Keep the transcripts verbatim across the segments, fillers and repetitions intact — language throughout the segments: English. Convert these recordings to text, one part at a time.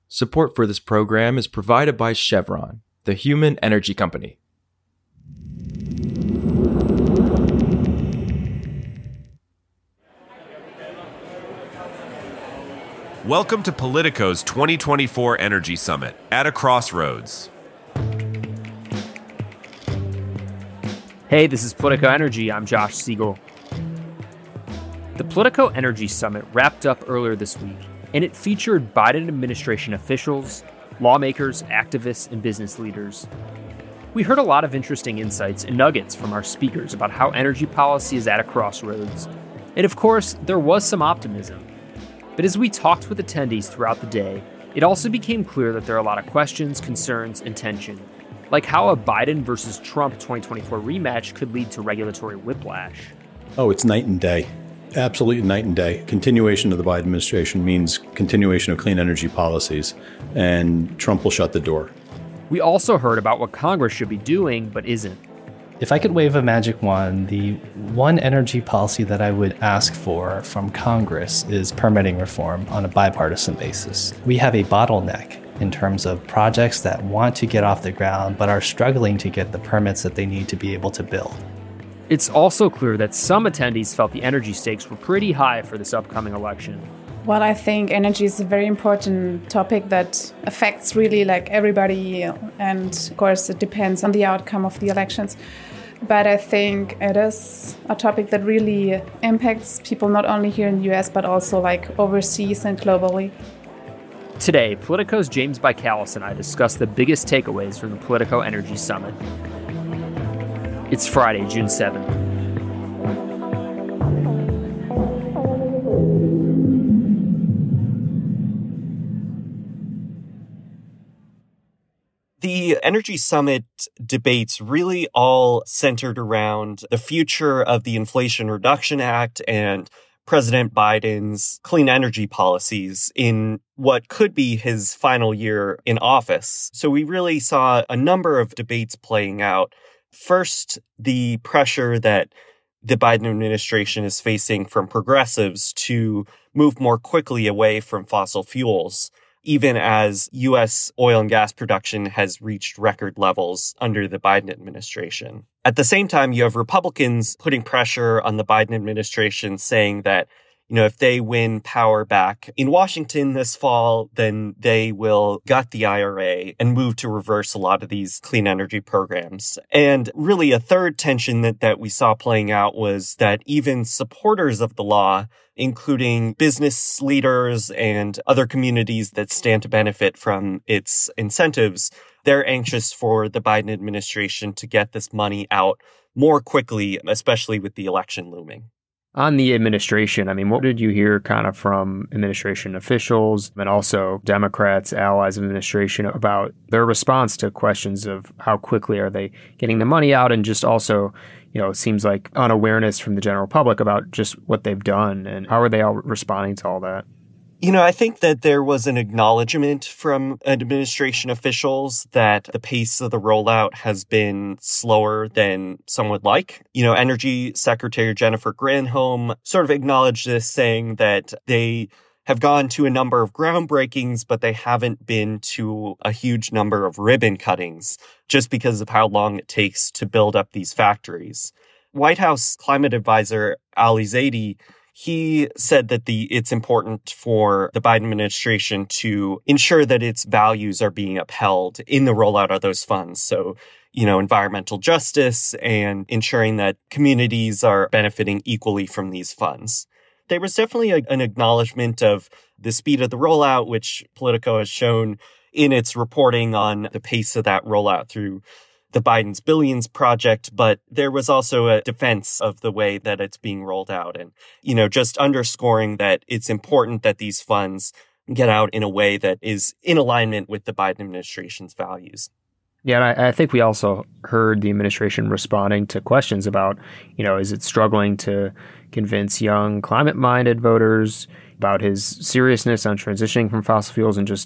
Support for this program is provided by Chevron, the human energy company. Welcome to Politico's twenty twenty-four Energy Summit at a crossroads. Hey, this is Politico Energy. I'm Josh Siegel. The Politico Energy Summit wrapped up earlier this week, and it featured Biden administration officials, lawmakers, activists, and business leaders. We heard a lot of interesting insights and nuggets from our speakers about how energy policy is at a crossroads. And of course, there was some optimism. But as we talked with attendees throughout the day, it also became clear that there are a lot of questions, concerns, and tension, like how a Biden versus Trump twenty twenty-four rematch could lead to regulatory whiplash. Oh, it's night and day. Absolutely night and day. Continuation of the Biden administration means continuation of clean energy policies, and Trump will shut the door. We also heard about what Congress should be doing, but isn't. If I could wave a magic wand, the one energy policy that I would ask for from Congress is permitting reform on a bipartisan basis. We have a bottleneck in terms of projects that want to get off the ground but are struggling to get the permits that they need to be able to build. It's also clear that some attendees felt the energy stakes were pretty high for this upcoming election. Well, I think energy is a very important topic that affects really like everybody, and of course it depends on the outcome of the elections. But I think it is a topic that really impacts people not only here in the U S but also like overseas and globally. Today, Politico's James Bikalis and I discuss the biggest takeaways from the Politico Energy Summit. It's Friday, June seventh. The Energy Summit debates really all centered around the future of the Inflation Reduction Act and President Biden's clean energy policies in what could be his final year in office. So we really saw a number of debates playing out. First, the pressure that the Biden administration is facing from progressives to move more quickly away from fossil fuels, even as U S oil and gas production has reached record levels under the Biden administration. At the same time, you have Republicans putting pressure on the Biden administration, saying that, you know, if they win power back in Washington this fall, then they will gut the I R A and move to reverse a lot of these clean energy programs. And really a third tension that, that we saw playing out was that even supporters of the law, including business leaders and other communities that stand to benefit from its incentives, they're anxious for the Biden administration to get this money out more quickly, especially with the election looming. On the administration, I mean, what did you hear kind of from administration officials and also Democrats, allies of administration, about their response to questions of how quickly are they getting the money out, and just also, you know, it seems like unawareness from the general public about just what they've done, and how are they all responding to all that? You know, I think that there was an acknowledgement from administration officials that the pace of the rollout has been slower than some would like. You know, Energy Secretary Jennifer Granholm sort of acknowledged this, saying that they have gone to a number of groundbreakings, but they haven't been to a huge number of ribbon cuttings just because of how long it takes to build up these factories. White House climate advisor Ali Zaidi, he said that the it's important for the Biden administration to ensure that its values are being upheld in the rollout of those funds. So, you know, environmental justice and ensuring that communities are benefiting equally from these funds. There was definitely a, an acknowledgement of the speed of the rollout, which Politico has shown in its reporting on the pace of that rollout through the Biden's Billions project, but there was also a defense of the way that it's being rolled out, and, you know, just underscoring that it's important that these funds get out in a way that is in alignment with the Biden administration's values. Yeah, and I, I think we also heard the administration responding to questions about, you know, is it struggling to convince young climate-minded voters about his seriousness on transitioning from fossil fuels, and just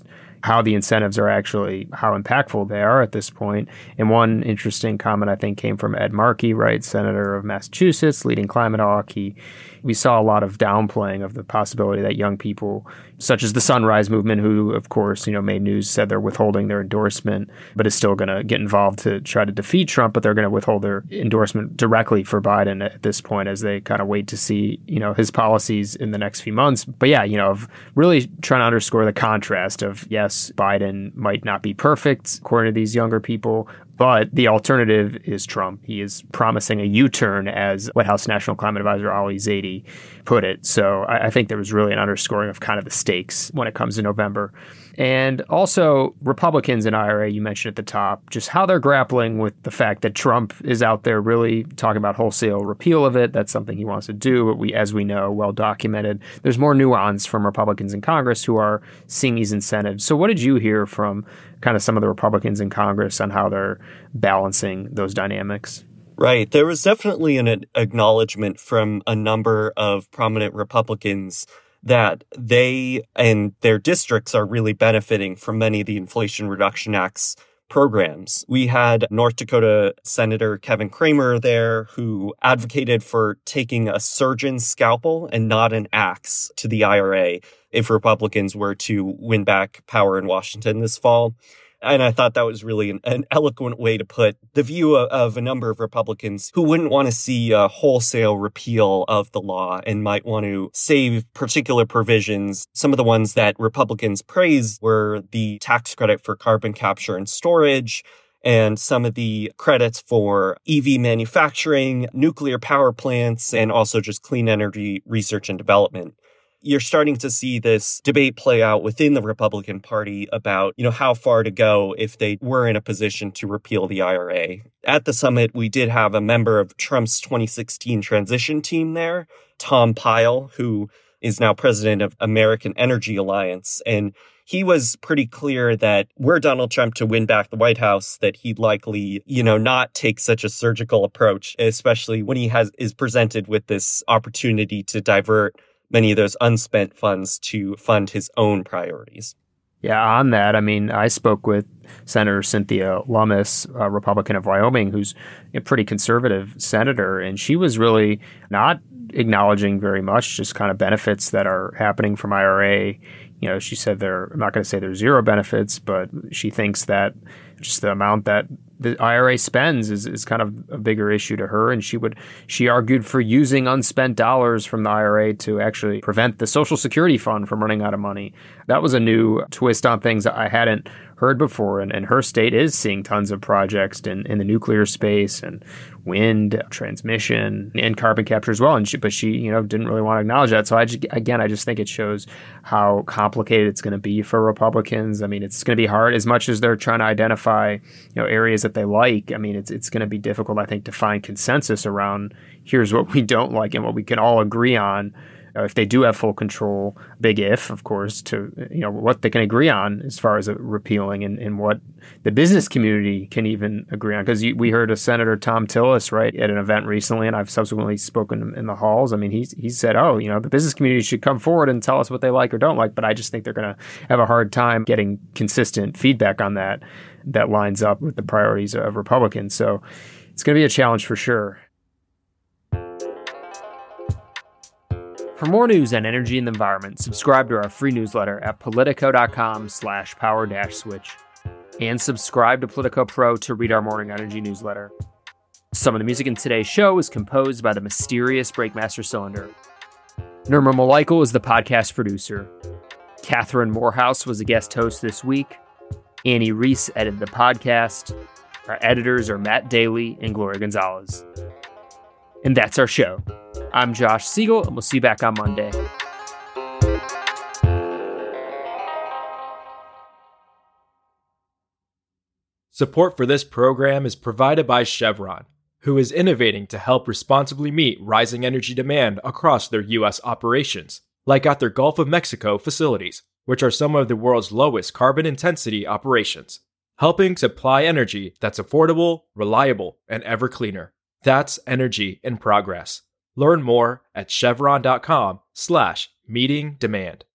how the incentives are actually, how impactful they are at this point. And one interesting comment, I think, came from Ed Markey, right, Senator of Massachusetts, leading climate hawk. He, we saw a lot of downplaying of the possibility that young people, such as the Sunrise Movement, who, of course, you know, made news, said they're withholding their endorsement, but is still going to get involved to try to defeat Trump, but they're going to withhold their endorsement directly for Biden at this point as they kind of wait to see, you know, his policies in the next few months. But yeah, you know, of really trying to underscore the contrast of, yes, Biden might not be perfect, according to these younger people, but the alternative is Trump. He is promising a U-turn, as White House National Climate Advisor Ali Zaidi put it. So I, I think there was really an underscoring of kind of the stakes when it comes to November. And also Republicans in I R A, you mentioned at the top, just how they're grappling with the fact that Trump is out there really talking about wholesale repeal of it. That's something he wants to do, but we, as we know, well documented. There's more nuance from Republicans in Congress who are seeing these incentives. So what did you hear from kind of some of the Republicans in Congress on how they're balancing those dynamics? Right. There was definitely an acknowledgement from a number of prominent Republicans that they and their districts are really benefiting from many of the Inflation Reduction Act's programs. We had North Dakota Senator Kevin Cramer there, who advocated for taking a surgeon's scalpel and not an axe to the I R A if Republicans were to win back power in Washington this fall. And I thought that was really an, an eloquent way to put the view of, of a number of Republicans who wouldn't want to see a wholesale repeal of the law and might want to save particular provisions. Some of the ones that Republicans praised were the tax credit for carbon capture and storage, and some of the credits for E V manufacturing, nuclear power plants, and also just clean energy research and development. You're starting to see this debate play out within the Republican Party about, you know, how far to go if they were in a position to repeal the I R A. At the summit, we did have a member of Trump's twenty sixteen transition team there, Tom Pyle, who is now president of American Energy Alliance. And he was pretty clear that were Donald Trump to win back the White House, that he'd likely, you know, not take such a surgical approach, especially when he has is presented with this opportunity to divert many of those unspent funds to fund his own priorities. Yeah, on that, I mean, I spoke with Senator Cynthia Lummis, a Republican of Wyoming, who's a pretty conservative senator, and she was really not acknowledging very much just kind of benefits that are happening from I R A. You know, she said there, I'm not going to say there's zero benefits, but she thinks that just the amount that the I R A spends is, is kind of a bigger issue to her. And she would, she argued for using unspent dollars from the I R A to actually prevent the Social Security Fund from running out of money. That was a new twist on things that I hadn't heard before. And, and her state is seeing tons of projects in, in the nuclear space and wind, transmission, and carbon capture as well. And she, but she, you know, didn't really want to acknowledge that. So I just, again, I just think it shows how complicated it's going to be for Republicans. I mean, it's going to be hard as much as they're trying to identify, you know, areas that they like. I mean, it's it's going to be difficult, I think, to find consensus around here's what we don't like and what we can all agree on. Uh, if they do have full control, big if, of course, to, you know, what they can agree on as far as repealing and, and what the business community can even agree on. Because we heard a Senator Tom Tillis, right, at an event recently, and I've subsequently spoken in the halls. I mean, he's, he said, oh, you know, the business community should come forward and tell us what they like or don't like. But I just think they're going to have a hard time getting consistent feedback on that that lines up with the priorities of Republicans. So it's going to be a challenge for sure. For more news on energy and the environment, subscribe to our free newsletter at politico.com slash power dash switch. And subscribe to Politico Pro to read our morning energy newsletter. Some of the music in today's show is composed by the mysterious Breakmaster Cylinder. Nirma Malaikal is the podcast producer. Catherine Morehouse was a guest host this week. Annie Reese edited the podcast. Our editors are Matt Daly and Gloria Gonzalez. And that's our show. I'm Josh Siegel, and we'll see you back on Monday. Support for this program is provided by Chevron, who is innovating to help responsibly meet rising energy demand across their U S operations, like at their Gulf of Mexico facilities, which are some of the world's lowest carbon intensity operations, helping supply energy that's affordable, reliable, and ever cleaner. That's energy in progress. Learn more at chevron.com slash meeting demand.